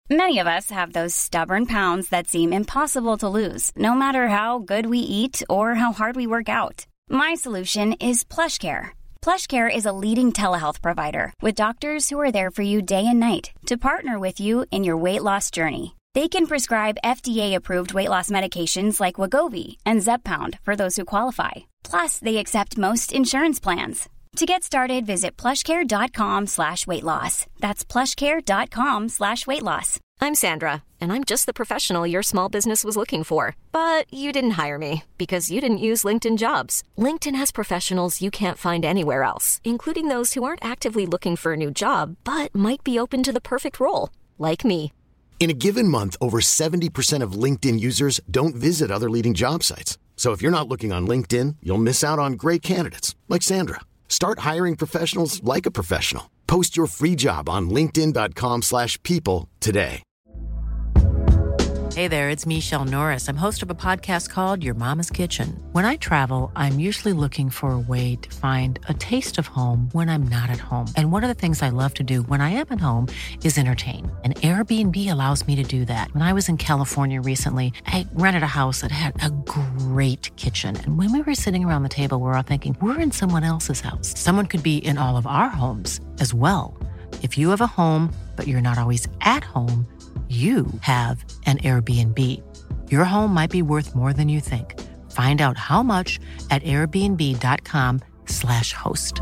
Many of us have those stubborn pounds that seem impossible to lose, no matter how good we eat or how hard we work out. My solution is PlushCare. PlushCare is a leading telehealth provider with doctors who are there for you day and night to partner with you in your weight loss journey. They can prescribe FDA-approved weight loss medications like Wegovy and Zepbound for those who qualify. Plus, they accept most insurance plans. To get started, visit plushcare.com/weightloss. That's plushcare.com/weightloss. I'm Sandra, and I'm just the professional your small business was looking for. But you didn't hire me because you didn't use LinkedIn Jobs. LinkedIn has professionals you can't find anywhere else, including those who aren't actively looking for a new job, but might be open to the perfect role, like me. In a given month, over 70% of LinkedIn users don't visit other leading job sites. So if you're not looking on LinkedIn, you'll miss out on great candidates like Sandra. Start hiring professionals like a professional. Post your free job on linkedin.com/people today. Hey there, it's Michelle Norris. I'm host of a podcast called Your Mama's Kitchen. When I travel, I'm usually looking for a way to find a taste of home when I'm not at home. And one of the things I love to do when I am at home is entertain. And Airbnb allows me to do that. When I was in California recently, I rented a house that had a great kitchen. And when we were sitting around the table, we were all thinking, we're in someone else's house. Someone could be in all of our homes as well. If you have a home, but you're not always at home, you have an Airbnb. Your home might be worth more than you think. Find out how much at airbnb.com/host.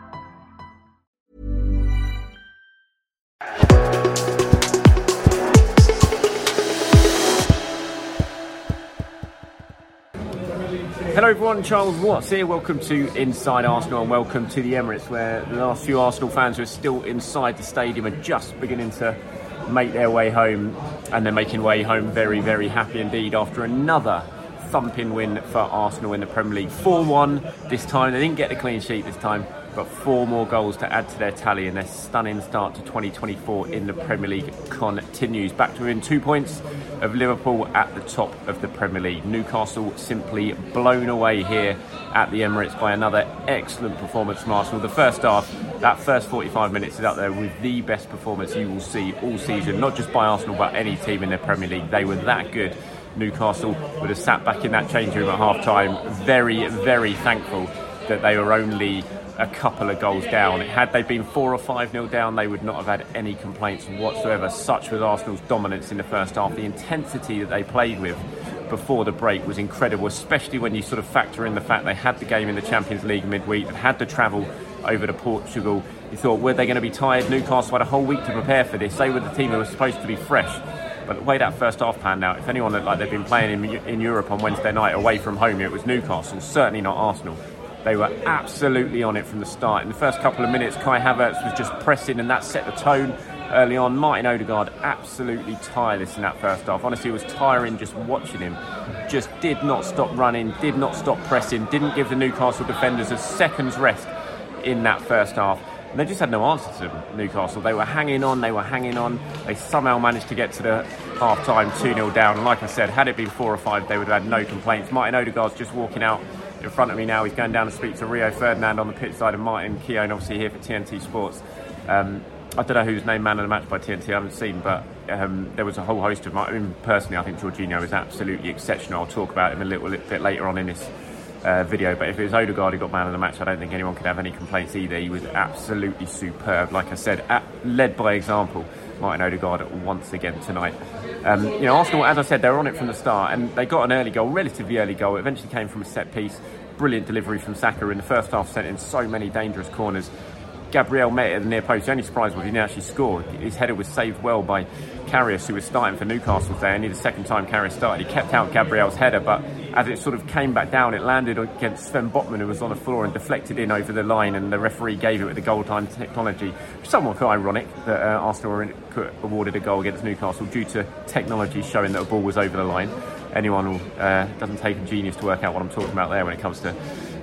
Hello everyone, Charles Watts here. Welcome to Inside Arsenal and welcome to the Emirates, where the last few Arsenal fans who are still inside the stadium are just beginning to make their way home, and they're making way home very, very happy indeed after another thumping win for Arsenal in the Premier League. 4-1 this time. They didn't get the clean sheet this time, but 4 more goals to add to their tally, and their stunning start to 2024 in the Premier League continues. Back to within 2 points of Liverpool at the top of the Premier League. Newcastle simply blown away here at the Emirates by another excellent performance from Arsenal. The first half, that first 45 minutes is up there with the best performance you will see all season, not just by Arsenal but any team in the Premier League. They were that good. Newcastle would have sat back in that change room at half-time very, very thankful that they were only a couple of goals down. Had they been 4 or 5-0 down, they would not have had any complaints whatsoever. Such was Arsenal's dominance in the first half. The intensity that they played with before the break was incredible, especially when you sort of factor in the fact they had the game in the Champions League midweek and had to travel over to Portugal. You thought, were they going to be tired? Newcastle had a whole week to prepare for this. They were the team who was supposed to be fresh. But the way that first half panned out, if anyone looked like they'd been playing in Europe on Wednesday night away from home, it was Newcastle, certainly not Arsenal. They were absolutely on it from the start. In the first couple of minutes, Kai Havertz was just pressing, and that set the tone early on. Martin Odegaard absolutely tireless in that first half. Honestly, it was tiring just watching him. Just did not stop running, did not stop pressing, didn't give the Newcastle defenders a second's rest in that first half. And they just had no answer to Newcastle. They were hanging on. They somehow managed to get to the half-time 2-0 down. And like I said, had it been 4 or 5, they would have had no complaints. Martin Odegaard's just walking out in front of me now. He's going down to speak to Rio Ferdinand on the pitch side, and Martin Keown obviously here for TNT Sports. I don't know who's named man of the match by TNT, I haven't seen, but there was a whole host of them. I mean, personally, I think Jorginho is absolutely exceptional. I'll talk about him a little bit later on in this video, but if it was Odegaard who got man of the match, I don't think anyone could have any complaints either. He was absolutely superb. Like I said, led by example, Martin Odegaard once again tonight. Arsenal, as I said, they were on it from the start, and they got an early goal, relatively early goal. It eventually came from a set piece. Brilliant delivery from Saka in the first half, sent in so many dangerous corners. Gabriel met it at the near post. The only surprise was he didn't actually score. His header was saved well by Karius, who was starting for Newcastle today. Only the second time Karius started. He kept out Gabriel's header, but as it sort of came back down, it landed against Sven Botman, who was on the floor, and deflected in over the line, and the referee gave it with the goal time technology. Somewhat ironic that Arsenal were awarded a goal against Newcastle due to technology showing that a ball was over the line. Anyone who doesn't take a genius to work out what I'm talking about there when it comes to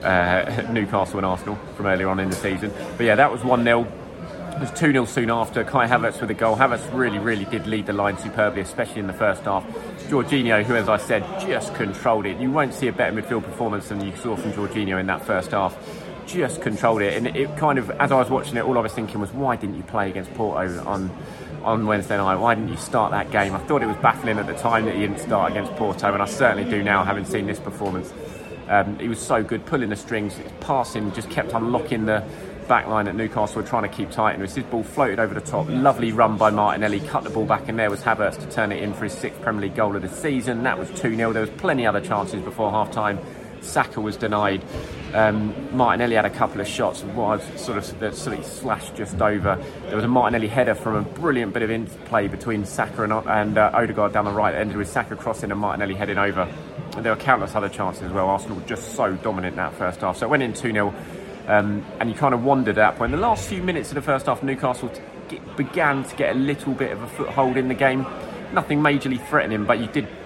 Newcastle and Arsenal from earlier on in the season. But yeah, that was 1-0. It was 2-0 soon after. Kai Havertz with a goal. Havertz really did lead the line superbly, especially in the first half. Jorginho, who, as I said, just controlled it. You won't see a better midfield performance than you saw from Jorginho in that first half. just controlled it. And it kind of, as I was watching it, all I was thinking was, why didn't you play against Porto on Wednesday night? Why didn't you start that game? I thought it was baffling at the time that he didn't start against Porto, and I certainly do now, having seen this performance. He was so good, pulling the strings, passing, just kept unlocking the back line at Newcastle were trying to keep tight, and his ball floated over the top. Lovely run by Martinelli, cut the ball back, and there was Havertz to turn it in for his 6th Premier League goal of the season. That was 2-0. There was plenty other chances before half-time. Saka was denied. Martinelli had a couple of shots, was sort of slashed just over. There was a Martinelli header from a brilliant bit of interplay between Saka and Odegaard down the right, ended with Saka crossing and Martinelli heading over. And there were countless other chances as well. Arsenal were just so dominant in that first half. So it went in 2-0. And you kind of wondered at that point. In the last few minutes of the first half, Newcastle began to get a little bit of a foothold in the game. Nothing majorly threatening, but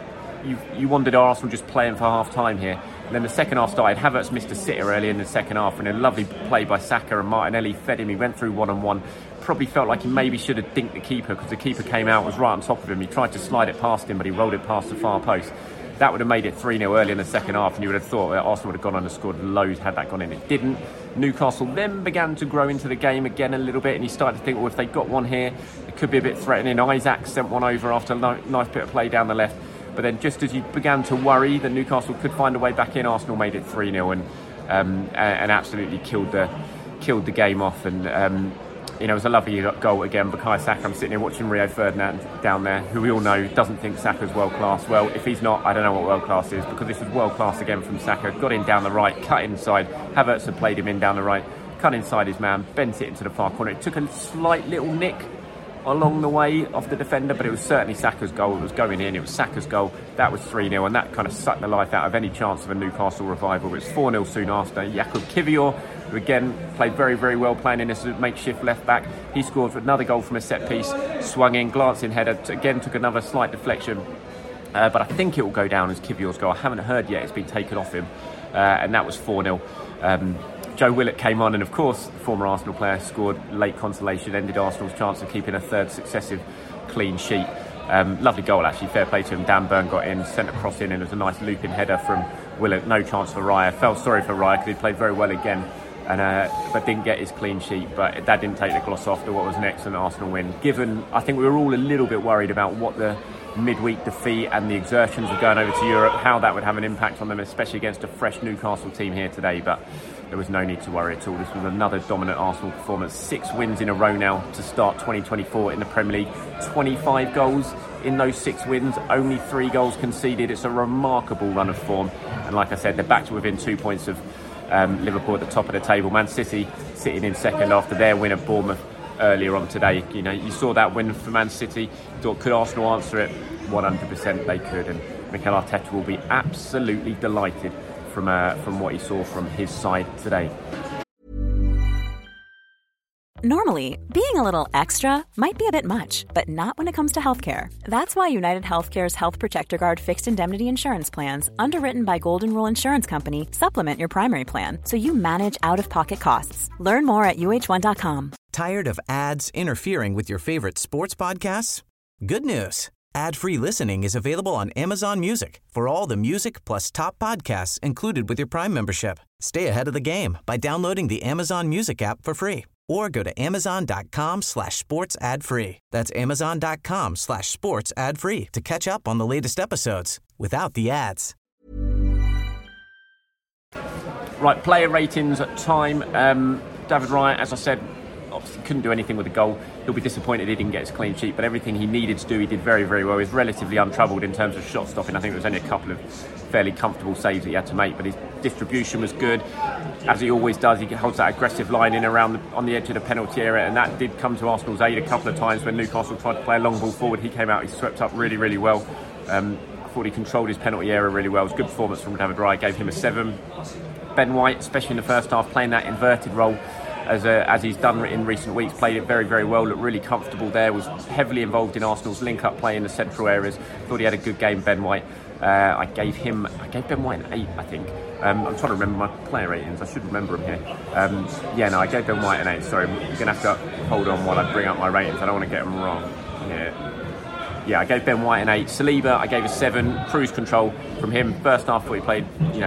you wondered, are Arsenal just playing for half-time here? And then the second half started. Havertz missed a sitter early in the second half, and a lovely play by Saka, and Martinelli fed him. He went through one-on-one. Probably felt like he maybe should have dinked the keeper, because the keeper came out, was right on top of him. He tried to slide it past him, but he rolled it past the far post. That would have made it 3-0 early in the second half, and you would have thought that Arsenal would have gone on and scored loads had that gone in. It didn't. Newcastle then began to grow into the game again a little bit, and you started to think, well, if they got one here, it could be a bit threatening. Isaac sent one over after a nice bit of play down the left. But then just as you began to worry that Newcastle could find a way back in, Arsenal made it 3-0 and absolutely killed the game off. And it was a lovely goal again. Bukayo Saka, I'm sitting here watching Rio Ferdinand down there, who we all know doesn't think Saka's world class. Well, if he's not, I don't know what world class is, because this was world class again from Saka. Got in down the right, cut inside. Havertz had played him in down the right, cut inside his man, bent it into the far corner. It took a slight little nick along the way of the defender, but it was certainly Saka's goal. It was going in, it was Saka's goal. That was 3-0, and that kind of sucked the life out of any chance of a Newcastle revival. It was 4-0 soon after. Jakub Kiwior, who again played very, very well, playing in as a makeshift left back. He scored for another goal from a set piece, swung in, glancing header, again took another slight deflection. But I think it will go down as Kiwior's goal. I haven't heard yet it's been taken off him, and that was 4-0. Joe Willock came on, and of course, the former Arsenal player scored late consolation, ended Arsenal's chance of keeping a third successive clean sheet. Lovely goal, actually. Fair play to him. Dan Burn got in, sent a cross in, and it was a nice looping header from Willock. No chance for Raya. Felt sorry for Raya because he played very well again, but didn't get his clean sheet. But that didn't take the gloss off to what was an excellent Arsenal win. Given, I think we were all a little bit worried about what the midweek defeat and the exertions of going over to Europe, how that would have an impact on them, especially against a fresh Newcastle team here today. But there was no need to worry at all. This was another dominant Arsenal performance. 6 wins in a row now to start 2024 in the Premier League. 25 goals in those 6 wins, only 3 goals conceded. It's a remarkable run of form. And like I said, they're back to within 2 points of Liverpool at the top of the table. Man City sitting in second after their win at Bournemouth earlier on today. You know, you saw that win for Man City. Thought, could Arsenal answer it? 100% they could. And Mikel Arteta will be absolutely delighted from what he saw from his side today. Normally, being a little extra might be a bit much, but not when it comes to healthcare. That's why United Healthcare's Health Protector Guard fixed indemnity insurance plans, underwritten by Golden Rule Insurance Company, supplement your primary plan so you manage out-of-pocket costs. Learn more at UH1.com. Tired of ads interfering with your favorite sports podcasts? Good news. Ad-free listening is available on Amazon Music for all the music plus top podcasts included with your Prime membership. Stay ahead of the game by downloading the Amazon Music app for free or go to amazon.com/sports ad free. That's amazon.com/sports ad free to catch up on the latest episodes without the ads. Right, player ratings at time. David Raya, as I said, obviously couldn't do anything with the goal. He'll be disappointed he didn't get his clean sheet, but everything he needed to do, he did very, very well. He was relatively untroubled in terms of shot stopping. I think there was only a couple of fairly comfortable saves that he had to make, but his distribution was good. As he always does, he holds that aggressive line in around on the edge of the penalty area, and that did come to Arsenal's aid a couple of times when Newcastle tried to play a long ball forward. He came out, he swept up really, really well. I thought he controlled his penalty area really well. It was a good performance from David Raya, gave him a 7. Ben White, especially in the first half, playing that inverted role as he's done in recent weeks, played it very, very well, looked really comfortable there, was heavily involved in Arsenal's link-up play in the central areas. Thought he had a good game, Ben White. I gave Ben White an 8, I think. I'm trying to remember my player ratings. I should remember them here. I gave Ben White an 8. Sorry, you're going to have to hold on while I bring up my ratings. I don't want to get them wrong. Yeah. yeah, I gave Ben White an 8. Saliba, I gave a 7. Cruise control from him. First half, he played, he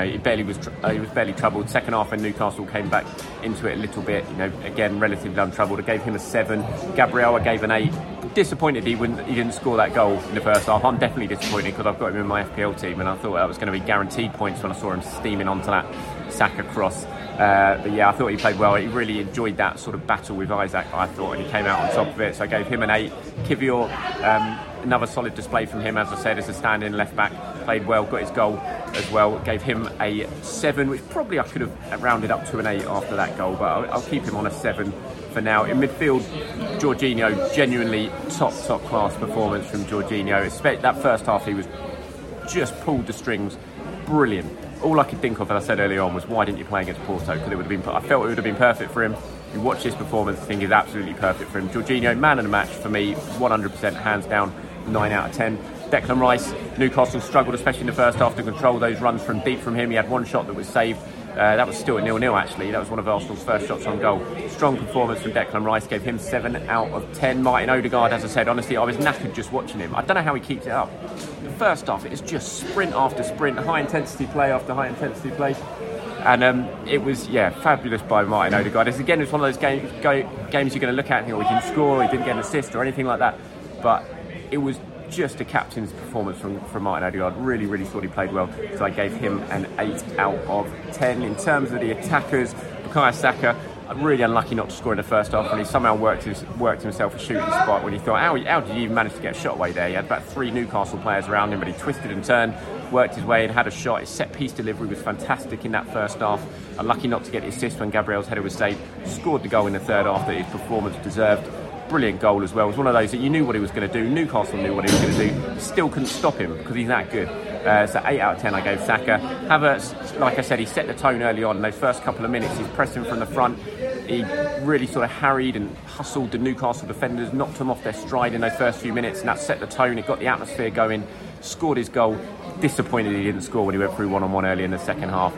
was barely troubled. Second half, when Newcastle came back into it a little bit, again, relatively untroubled. I gave him a 7. Gabriel, I gave an 8. Disappointed he didn't score that goal in the first half. I'm definitely disappointed because I've got him in my FPL team, and I thought that was going to be guaranteed points when I saw him steaming onto that Saka cross. But yeah, I thought he played well. He really enjoyed that sort of battle with Isaac, I thought, and he came out on top of it. So I gave him an 8. Kivior, another solid display from him, as I said, as a stand-in left-back. Played well, got his goal as well. Gave him a 7, which probably I could have rounded up to an 8 after that goal, but I'll keep him on a 7 for now. In midfield, Jorginho, genuinely top class performance from Jorginho. That first half, he was just pulled the strings, brilliant. All I could think of, as I said earlier on, was why didn't you play against Porto? Because I felt it would have been perfect for him. You watch this performance, I think it's absolutely perfect for him. Jorginho, man of the match for me, 100%, hands down, 9 out of 10. Declan Rice, Newcastle struggled, especially in the first half, to control those runs from deep from him. He had one shot that was saved. That was still at 0-0 actually. That was one of Arsenal's first shots on goal. Strong performance from Declan Rice, gave him 7 out of 10. Martin Odegaard, as I said, honestly, I was knackered just watching him. I don't know how he keeps it up. The first half, it is just sprint after sprint, high intensity play after high intensity play. And it was, fabulous by Martin Odegaard. It's one of those games you're going to look at and think, oh, he didn't score, he didn't get an assist or anything like that. But it was just a captain's performance from Martin Odegaard. Really, really thought he played well. So I gave him an 8 out of 10. In terms of the attackers, Bukayo Saka, really unlucky not to score in the first half, and he somehow worked himself a shooting spot when he thought, how did he even manage to get a shot away there? He had about 3 Newcastle players around him, but he twisted and turned, worked his way and had a shot. His set-piece delivery was fantastic in that first half. Unlucky not to get the assist when Gabriel's header was saved. Scored the goal in the third half that his performance deserved. Brilliant goal as well. It was one of those that you knew what he was going to do. Newcastle knew what he was going to do. Still couldn't stop him because he's that good. So 8 out of 10 I gave Saka. Havertz, like I said, he set the tone early on. In those first couple of minutes, he's pressing from the front. He really sort of harried and hustled the Newcastle defenders, knocked them off their stride in those first few minutes, and that set the tone. It got the atmosphere going. Scored his goal. Disappointed he didn't score when he went through one-on-one early in the second half.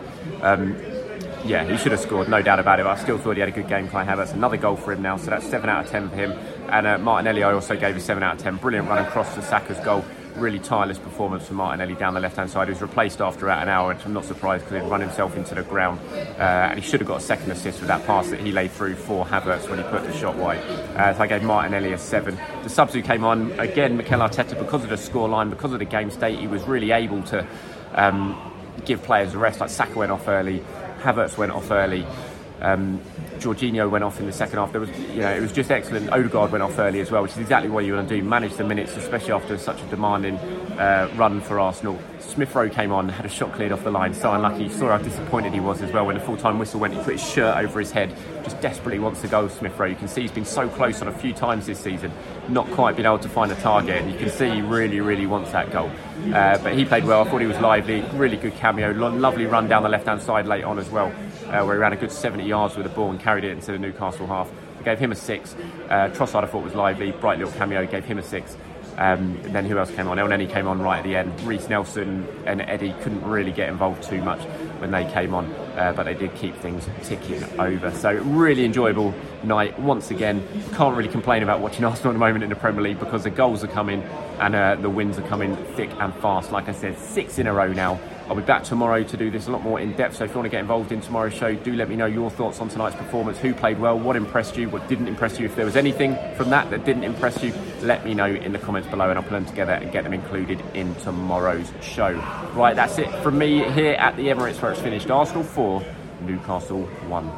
He should have scored, no doubt about it, but I still thought he had a good game. Kai Havertz, another goal for him now, so that's 7 out of 10 for him. And Martinelli, I also gave a 7 out of 10. Brilliant run across to Saka's goal. Really tireless performance from Martinelli down the left-hand side. He was replaced after about an hour, which I'm not surprised because he'd run himself into the ground. And he should have got a second assist with that pass that he laid through for Havertz when he put the shot wide. So I gave Martinelli a 7. The subs who came on, again, Mikel Arteta, because of the scoreline, because of the game state, he was really able to give players a rest. Like Saka went off early, Havertz went off early, Jorginho went off in the second half. There was, it was just excellent. Odegaard went off early as well, which is exactly what you want to do, manage the minutes, especially after such a demanding run for Arsenal. Smith Rowe came on, had a shot cleared off the line, so unlucky. You saw how disappointed he was as well when the full-time whistle went. He put his shirt over his head, just desperately wants to go, Smith Rowe. You can see he's been so close on a few times this season, not quite been able to find a target, and you can see he really, really wants that goal. But he played well. I thought he was lively, really good cameo, lovely run down the left-hand side late on as well, where he ran a good 70 yards with the ball and carried it into the Newcastle half. I gave him a 6. Trossard I thought was lively, bright little cameo, gave him a 6. Then who else came on? Elneny came on right at the end. Reece Nelson and Eddie couldn't really get involved too much when they came on, but they did keep things ticking over. So really enjoyable night once again. Can't really complain about watching Arsenal at the moment in the Premier League because the goals are coming and the wins are coming thick and fast. Like I said, 6 in a row now. I'll be back tomorrow to do this a lot more in depth, so if you want to get involved in tomorrow's show, do let me know your thoughts on tonight's performance. Who played well, what impressed you, what didn't impress you. If there was anything from that didn't impress you, let me know in the comments below and I'll put them together and get them included in tomorrow's show. Right, that's it from me here at the Emirates, where it's finished. Arsenal 4, Newcastle 1.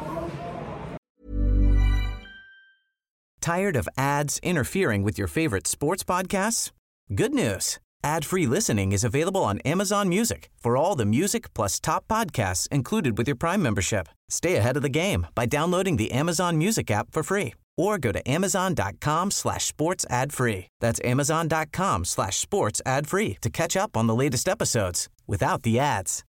Tired of ads interfering with your favorite sports podcasts? Good news. Ad-free listening is available on Amazon Music for all the music plus top podcasts included with your Prime membership. Stay ahead of the game by downloading the Amazon Music app for free or go to amazon.com/sports ad free. That's amazon.com/sports ad free to catch up on the latest episodes without the ads.